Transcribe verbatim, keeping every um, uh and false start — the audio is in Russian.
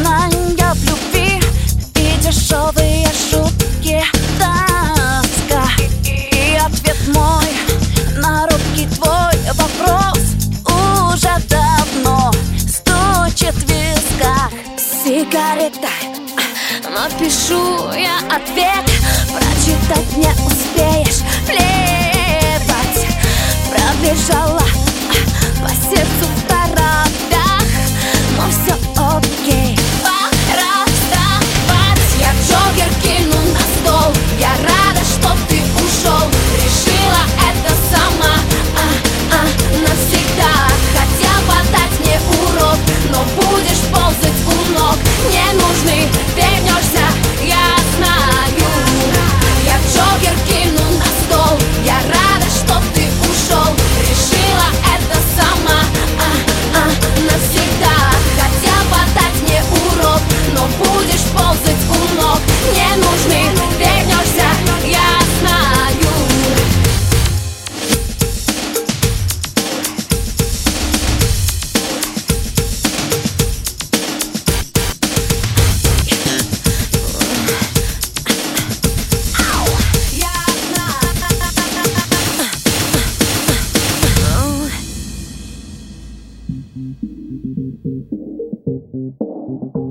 признания в любви и дешевые шутки, тоска. И ответ мой на робкий твой вопрос уже давно стучит в висках. Сигарета, напишу я ответ, прочитать не успеешь, плевать. Пробежала по сердцу в торопях, но все окей. Пора вставать. Я джокер кину на стол, я рада, что ты ушел. Решила это сама, а, а, навсегда. Хотел подать мне урок, но будешь ползать у ног. Не нужны, вернешься, я знаю. Я джокер кину на стол, я рада, что ты ушел. Решила это сама, а, а, навсегда. Хотел подать мне урок, но будешь ползать у ног. Не нужны, вернешься, я знаю. Thank you.